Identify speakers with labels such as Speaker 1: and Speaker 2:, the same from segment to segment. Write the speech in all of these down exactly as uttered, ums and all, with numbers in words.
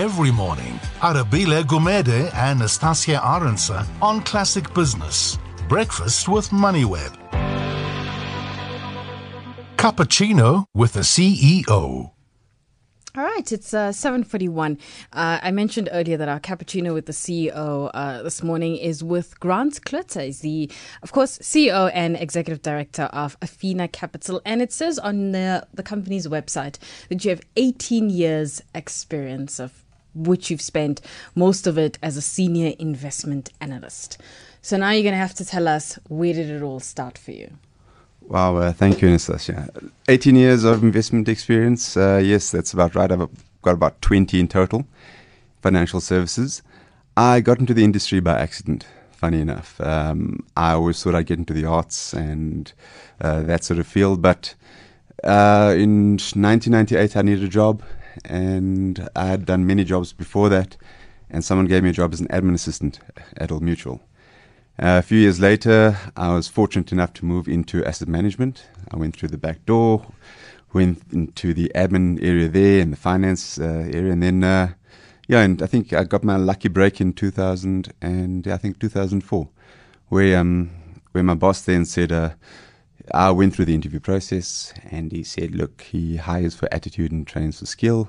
Speaker 1: every morning. Arabile Gumede and Nastasia Aronsa on Classic Business. Breakfast with MoneyWeb. Cappuccino with the C E O.
Speaker 2: All right, it's uh, seven forty-one. Uh, I mentioned earlier that our cappuccino with the C E O uh, this morning is with Grant Klitzer. He's the, of course, C E O and Executive Director of Afina Capital. And it says on the, the company's website that you have eighteen years experience, of which you've spent most of it as a senior investment analyst. So now you're going to have to tell us, where did it all start for you?
Speaker 3: Wow, uh, thank you, Anastasia. eighteen years of investment experience. Uh, yes, that's about right. I've got about twenty in total, financial services. I got into the industry by accident, funny enough. Um, I always thought I'd get into the arts and uh, that sort of field. But uh, in nineteen ninety-eight, I needed a job, and I had done many jobs before that. And someone gave me a job as an admin assistant at Old Mutual. Uh, a few years later, I was fortunate enough to move into asset management. I went through the back door, went into the admin area there and the finance uh, area, and then, uh, yeah, and I think I got my lucky break in two thousand and I think two thousand four, where um, where my boss then said, uh, I went through the interview process, and he said, look, he hires for attitude and trains for skill,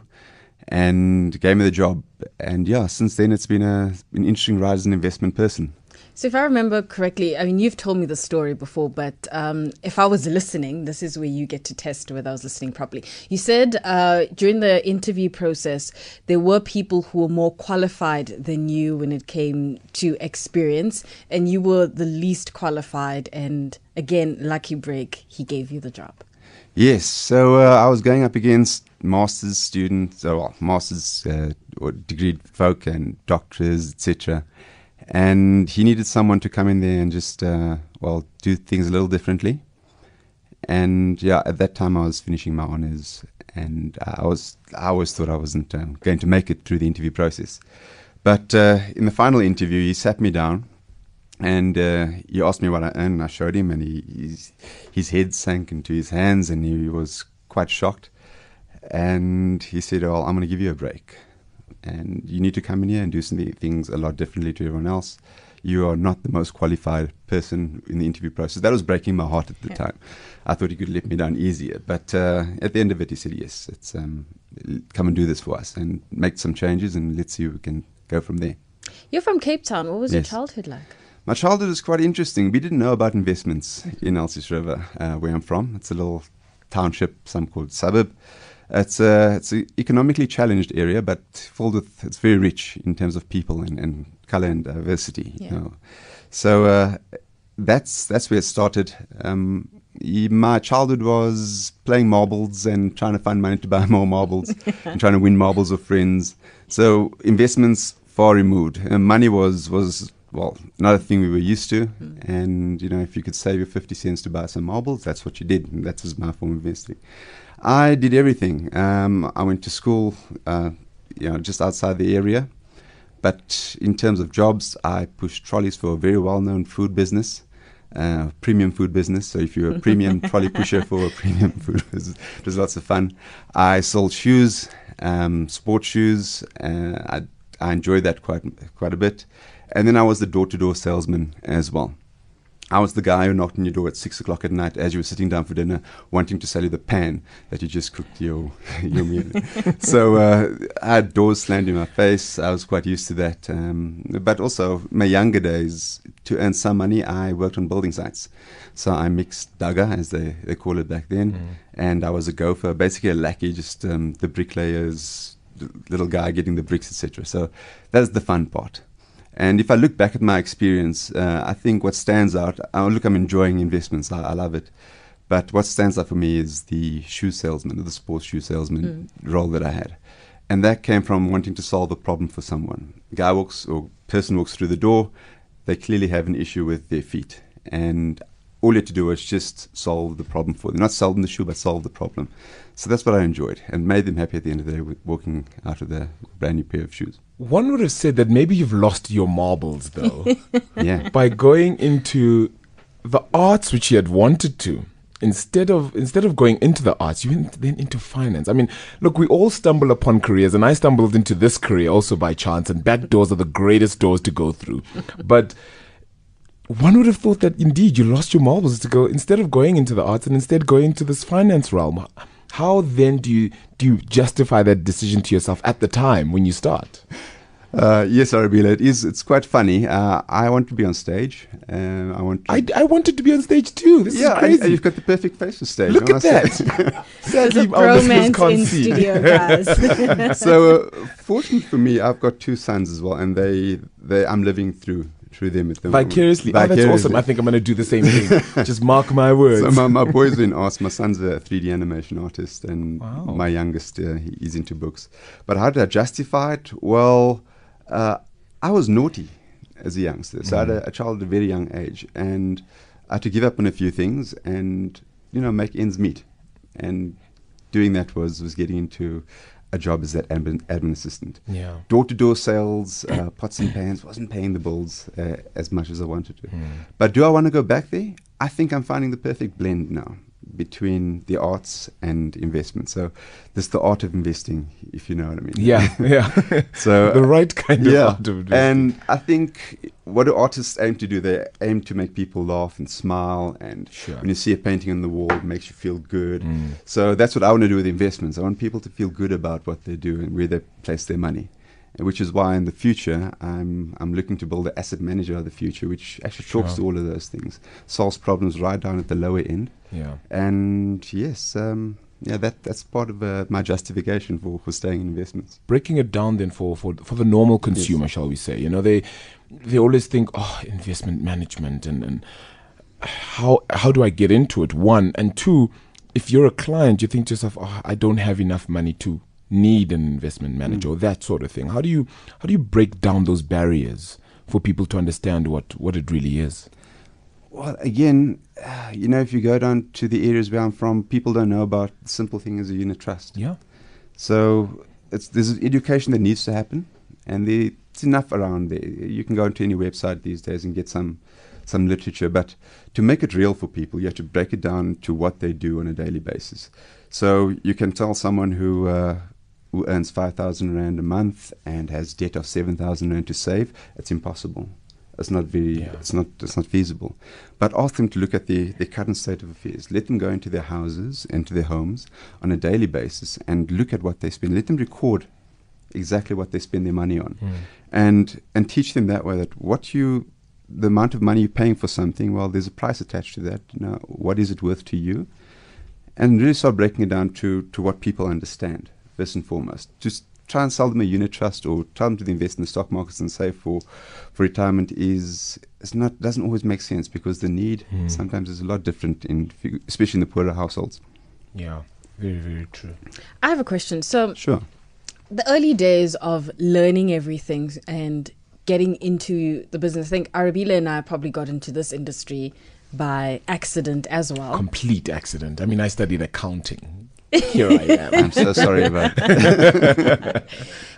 Speaker 3: and gave me the job. And yeah, since then it's been a, an interesting ride as an investment person.
Speaker 2: So if I remember correctly, I mean, you've told me the story before, but um, if I was listening, this is where you get to test whether I was listening properly. You said uh, during the interview process, there were people who were more qualified than you when it came to experience, and you were the least qualified. And again, lucky break, he gave you the job.
Speaker 3: Yes, so uh, I was going up against master's students, or well, master's uh, or degree folk and doctors, et cetera. And he needed someone to come in there and just, uh, well, do things a little differently. And yeah, at that time I was finishing my honors, and I was, I always thought I wasn't um, going to make it through the interview process. But uh, in the final interview, he sat me down, and uh, he asked me what I earned. I showed him, and he, his, his head sank into his hands, and he was quite shocked. And he said, well, I'm going to give you a break. And you need to come in here and do some things a lot differently to everyone else. You are not the most qualified person in the interview process. That was breaking my heart at the yeah. time. I thought he could let me down easier. But uh, at the end of it, he said, yes, it's um, come and do this for us and make some changes, and let's see if we can go from there.
Speaker 2: You're from Cape Town. What was
Speaker 3: yes.
Speaker 2: your childhood like?
Speaker 3: My childhood was quite interesting. We didn't know about investments in Elsies River, uh, where I'm from. It's a little township, some call it suburb. It's a it's an economically challenged area, but filled with, it's very rich in terms of people and, and color and diversity.
Speaker 2: Yeah.
Speaker 3: You know. So uh, that's that's where it started. Um, my childhood was playing marbles and trying to find money to buy more marbles and trying to win marbles with friends. So investments far removed. And money was was well not a thing we were used to. Mm. And you know, if you could save your fifty cents to buy some marbles, that's what you did. And that was my form of investing. I did everything. Um, I went to school, uh, you know, just outside the area. But in terms of jobs, I pushed trolleys for a very well-known food business, uh, premium food business. So if you're a premium trolley pusher for a premium food business, it was lots of fun. I sold shoes, um, sports shoes. Uh, I, I enjoyed that quite quite a bit. And then I was the door-to-door salesman as well. I was the guy who knocked on your door at six o'clock at night as you were sitting down for dinner, wanting to sell you the pan that you just cooked your your meal in. So uh, I had doors slammed in my face. I was quite used to that. Um, but also, my younger days, to earn some money, I worked on building sites. So I mixed dagga, as they, they call it back then, mm. and I was a gopher, basically a lackey, just um, the bricklayers, the little guy getting the bricks, et cetera. So that's the fun part. And if I look back at my experience, uh, I think what stands out, uh, look, I'm enjoying investments. I, I love it. But what stands out for me is the shoe salesman, the sports shoe salesman mm. role that I had. And that came from wanting to solve a problem for someone. A guy walks, or person walks through the door, they clearly have an issue with their feet. And all you had to do was just solve the problem for them. Not solve them the shoe, but solve the problem. So that's what I enjoyed and made them happy at the end of the day with walking out of the brand new pair of shoes.
Speaker 4: One would have said that maybe you've lost your marbles, though.
Speaker 3: Yeah.
Speaker 4: By going into the arts, which you had wanted to, instead of instead of going into the arts, you went then into finance. I mean, look, we all stumble upon careers, and I stumbled into this career also by chance, and back doors are the greatest doors to go through. But one would have thought that indeed you lost your marbles to go, instead of going into the arts and instead going into this finance realm. How then do you do you justify that decision to yourself at the time when you start?
Speaker 3: Uh, yes, Arabella, it is. It's quite funny. Uh, I want to be on stage. Uh, I want. To
Speaker 4: I, I wanted to be on stage too. This
Speaker 3: yeah,
Speaker 4: is crazy.
Speaker 3: and you've got the perfect face for stage.
Speaker 4: Look
Speaker 3: I
Speaker 4: at
Speaker 3: must say.
Speaker 4: that.
Speaker 2: There's a
Speaker 4: Sadly, our listeners
Speaker 2: bromance
Speaker 4: can't
Speaker 2: in
Speaker 4: see.
Speaker 2: studio, guys.
Speaker 3: So, uh, fortunate for me, I've got two sons as well, and they, they I'm living through through them at the
Speaker 4: Vicariously. Oh, that's awesome. I think I'm going to do the same thing. Just mark my words.
Speaker 3: So my, my boys been asked. My son's a three D animation artist, and
Speaker 4: Wow.
Speaker 3: my youngest, uh, he, he's into books. But how did I justify it? Well, uh, I was naughty as a youngster. So I had a, a child at a very young age, and I had to give up on a few things and, you know, make ends meet. And doing that was, was getting into a job as that admin, admin assistant.
Speaker 4: Yeah.
Speaker 3: Door-to-door sales, uh, pots and pans, wasn't paying the bills uh, as much as I wanted to.
Speaker 4: Mm.
Speaker 3: But do I want to go back there? I think I'm finding the perfect blend now between the arts and investment. So this is the art of investing, if you know what I mean.
Speaker 4: Yeah, yeah.
Speaker 3: So
Speaker 4: the right kind
Speaker 3: yeah,
Speaker 4: of art of investing.
Speaker 3: and I think what do artists aim to do? They aim to make people laugh and smile, and
Speaker 4: Sure.
Speaker 3: when you see a painting on the wall, it makes you feel good.
Speaker 4: Mm.
Speaker 3: So that's what I want to do with investments. I want people to feel good about what they do and where they place their money, and which is why in the future I'm I'm looking to build an asset manager of the future, which actually talks
Speaker 4: Sure.
Speaker 3: to all of those things, solves problems right down at the lower end.
Speaker 4: Yeah.
Speaker 3: And yes, um, yeah, that that's part of uh, my justification for, for staying in investments.
Speaker 4: Breaking it down then for, for, for the normal consumer, shall we say. You know, they they always think, oh, investment management and, and how how do I get into it? One. And two, if you're a client, you think to yourself, oh, I don't have enough money to need an investment manager or that sort of thing. How do you how do you break down those barriers for people to understand what, what it really is?
Speaker 3: Well, again, uh, you know, if you go down to the areas where I'm from, people don't know about the simple thing as a unit trust.
Speaker 4: Yeah.
Speaker 3: So it's there's an education that needs to happen, and there, it's enough around there. You can go onto any website these days and get some some literature, but to make it real for people, you have to break it down to what they do on a daily basis. So you can tell someone who uh, who earns five thousand rand a month and has debt of seven thousand rand to save, it's impossible. It's not very.
Speaker 4: Yeah.
Speaker 3: It's not. It's not feasible. But ask them to look at the the current state of affairs. Let them go into their houses, into their homes, on a daily basis, and look at what they spend. Let them record exactly what they spend their money on,
Speaker 4: Mm.
Speaker 3: and and teach them that way. That what you, the amount of money you're paying for something, well, there's a price attached to that. You know, what is it worth to you? And really start breaking it down to to what people understand first and foremost. Just try and sell them a unit trust or tell them to invest in the stock markets and save for, for retirement is it's not doesn't always make sense, because the need
Speaker 4: Mm.
Speaker 3: sometimes is a lot different in fi- especially in the poorer households.
Speaker 4: Yeah. Very, very true.
Speaker 2: I have a question. So
Speaker 3: Sure.
Speaker 2: the early days of learning everything and getting into the business, I think Arabella and I probably got into this industry by accident as well.
Speaker 4: Complete accident. I mean, I studied accounting. Here I am.
Speaker 3: I'm so sorry about that.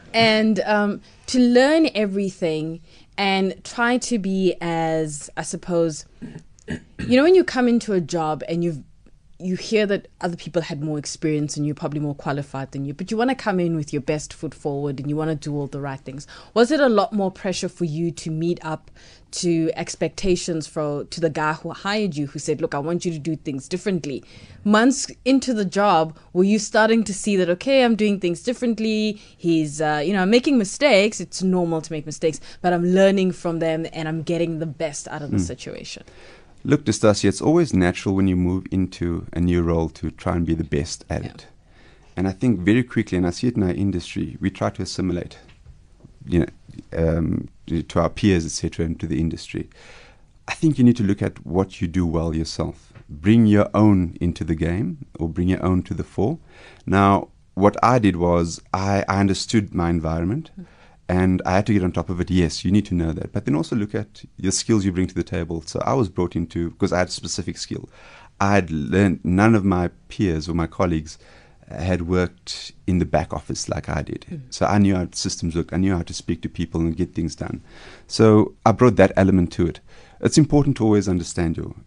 Speaker 2: and um, to learn everything and try to be as, I suppose, you know, when you come into a job and you've you hear that other people had more experience and you're probably more qualified than you, but you want to come in with your best foot forward and you want to do all the right things. Was it a lot more pressure for you to meet up to expectations for to the guy who hired you, who said, look, I want you to do things differently? Months into the job, were you starting to see that, okay, I'm doing things differently, he's uh, you know, I'm making mistakes, it's normal to make mistakes, but I'm learning from them and I'm getting the best out of the
Speaker 3: Mm.
Speaker 2: situation?
Speaker 3: Look, Nastasia, it's always natural when you move into a new role to try and be the best at
Speaker 2: Yeah.
Speaker 3: it. And I think very quickly, and I see it in our industry, we try to assimilate, you know, um, to our peers, et cetera, and to the industry. I think you need to look at what you do well yourself. Bring your own into the game, or bring your own to the fore. Now, what I did was I, I understood my environment. Mm. And I had to get on top of it. Yes, you need to know that. But then also look at the skills you bring to the table. So I was brought into, because I had a specific skill. I had learned, none of my peers or my colleagues uh, had worked in the back office like I did. Mm. So I knew how systems work. I knew how to speak to people and get things done. So I brought that element to it. It's important to always understand your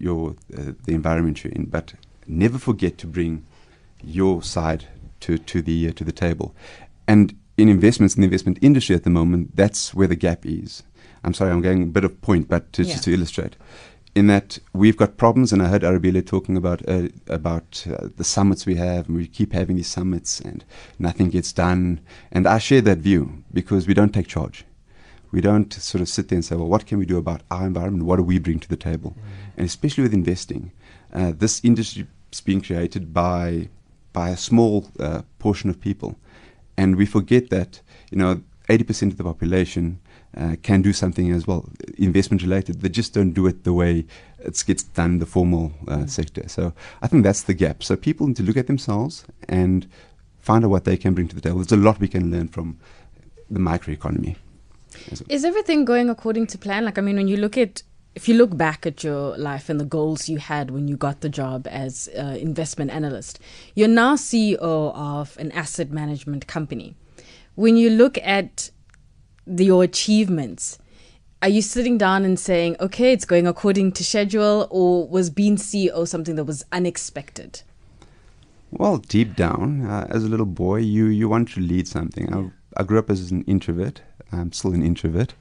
Speaker 3: your uh, the environment you're in, but never forget to bring your side to to the uh, to the table. And in investments, in the investment industry at the moment, that's where the gap is. I'm sorry, I'm going a bit of point, but to,
Speaker 2: Yeah.
Speaker 3: just to illustrate, in that we've got problems, and I heard Arabile talking about uh, about uh, the summits we have, and we keep having these summits, and nothing gets done. And I share that view because we don't take charge. We don't sort of sit there and say, well, what can we do about our environment? What do we bring to the table? Mm. And especially with investing, uh, this industry is being created by by a small uh, portion of people. And we forget that, you know, eighty percent of the population uh, can do something as well, investment related. They just don't do it the way it gets done in the formal uh, mm. sector. So I think that's the gap. So people need to look at themselves and find out what they can bring to the table. There's a lot we can learn from the microeconomy.
Speaker 2: Is everything going according to plan? Like, I mean, when you look at, if you look back at your life and the goals you had when you got the job as uh, investment analyst, you're now C E O of an asset management company. When you look at the, your achievements, are you sitting down and saying, okay, it's going according to schedule, or was being C E O something that was unexpected?
Speaker 3: Well, deep down, uh, as a little boy, you, you want to lead something. I, I grew up as an introvert. I'm still an introvert.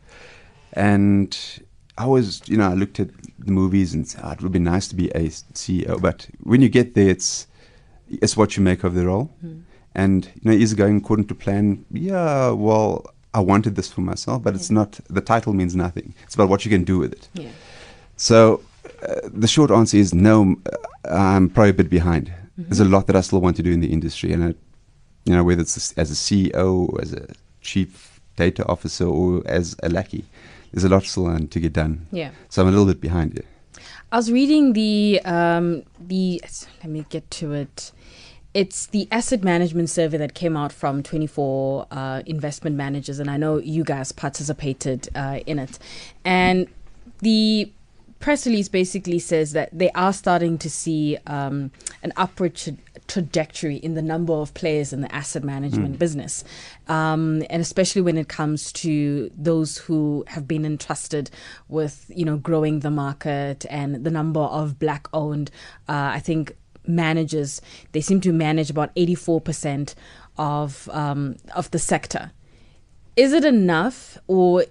Speaker 3: And I was, you know, I looked at the movies and said, oh, it would be nice to be a C E O. But when you get there, it's it's what you make of the role. Mm. And, you know, is it going according to plan? Yeah, well, I wanted this for myself, but yeah. it's not, the title means nothing. It's about what you can do with it. Yeah. So uh, the short answer is no, uh, I'm probably a bit behind. Mm-hmm. There's a lot that I still want to do in the industry. And, I, you know, whether it's as a C E O, as a chief data officer, or as a lackey, there's a lot still um, to get done. Yeah. So I'm a little bit behind you.
Speaker 2: I was reading the um, the let me get to it. It's the asset management survey that came out from twenty-four uh, investment managers, and I know you guys participated uh, in it. And the press release basically says that they are starting to see um, an upward tra- trajectory in the number of players in the asset management mm. business. Um, and especially when it comes to those who have been entrusted with, you know, growing the market, and the number of black-owned, uh, I think, managers. They seem to manage about eighty-four percent of um, of the sector. Is it enough, or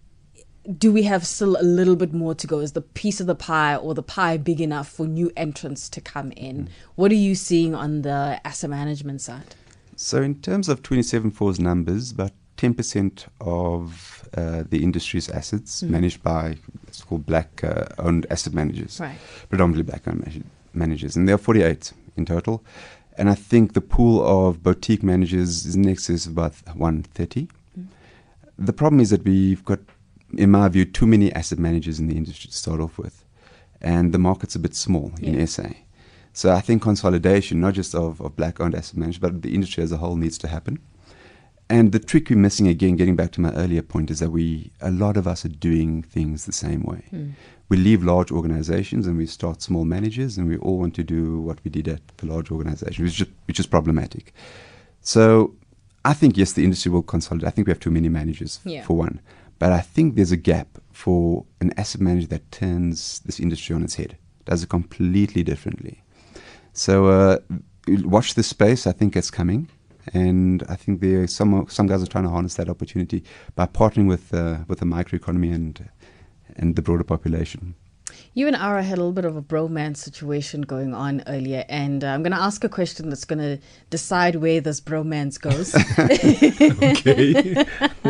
Speaker 2: do we have still a little bit more to go? Is the piece of the pie, or the pie, big enough for new entrants to come in? Mm. What are you seeing on the asset management side?
Speaker 3: So in terms of twenty-seven four's numbers, about ten percent of uh, the industry's assets mm. managed by, it's called black-owned uh, asset managers, right. predominantly black-owned managers. managers, and there are forty-eight in total. And I think the pool of boutique managers is in excess of about one hundred thirty. Mm. The problem is that we've got, in my view, too many asset managers in the industry to start off with, and the market's a bit small yeah. in S A. So I think consolidation, not just of, of black-owned asset managers, but the industry as a whole, needs to happen. And the trick we're missing, again, getting back to my earlier point, is that we, a lot of us are doing things the same way. Mm. We leave large organizations and we start small managers, and we all want to do what we did at the large organization, which is, which is problematic. So I think, yes, the industry will consolidate. I think we have too many managers, yeah. for one. But I think there's a gap for an asset manager that turns this industry on its head, does it completely differently. So uh, watch this space. I think it's coming. And I think there are some some guys are trying to harness that opportunity by partnering with uh, with the microeconomy and and the broader population.
Speaker 2: You and Ara had a little bit of a bromance situation going on earlier, and uh, I'm going to ask a question that's going to decide where this bromance goes.
Speaker 4: Okay.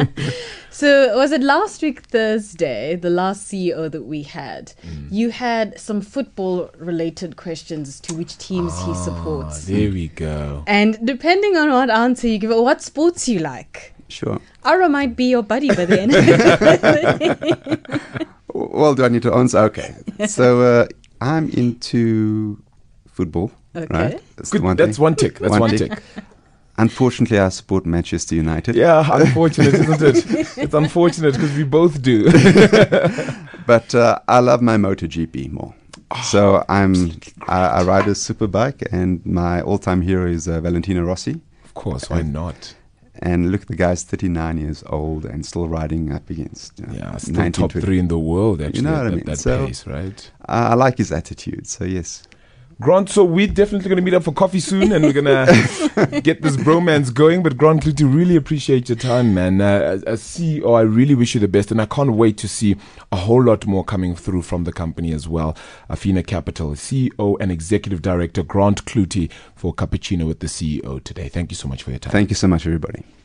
Speaker 2: So was it last week Thursday, the last C E O that we had, mm. you had some football-related questions as to which teams oh, he supports.
Speaker 4: There we go.
Speaker 2: And depending on what answer you give, what sports you like.
Speaker 3: Sure.
Speaker 2: Ara might be your buddy by the end of the
Speaker 3: Well, do I need to answer? Okay. So uh, I'm into football. Okay. Right? That's
Speaker 4: Good.
Speaker 3: One
Speaker 4: That's one tick. That's one, one tick. tick.
Speaker 3: Unfortunately, I support Manchester United.
Speaker 4: Yeah, unfortunate, isn't it? It's unfortunate because we both do.
Speaker 3: But uh, I love my MotoGP more. Oh, so I'm I, I ride a superbike, and my all-time hero is uh, Valentino Rossi.
Speaker 4: Of course, why not?
Speaker 3: And look, the guy's thirty-nine years old and still riding up against you know,
Speaker 4: Yeah, still
Speaker 3: nineteen,
Speaker 4: top
Speaker 3: twenty.
Speaker 4: three in the world, actually,
Speaker 3: You know what
Speaker 4: at
Speaker 3: I
Speaker 4: that,
Speaker 3: mean?
Speaker 4: that
Speaker 3: So,
Speaker 4: pace, right?
Speaker 3: I, I like his attitude, so yes.
Speaker 4: Grant, so we're definitely going to meet up for coffee soon, and we're going to get this bromance going. But Grant Cloete, really appreciate your time, man. Uh, as, as C E O, I really wish you the best, and I can't wait to see a whole lot more coming through from the company as well. Afina Capital, C E O and Executive Director Grant Cloete for Cappuccino with the C E O today. Thank you so much for your time.
Speaker 3: Thank you so much, everybody.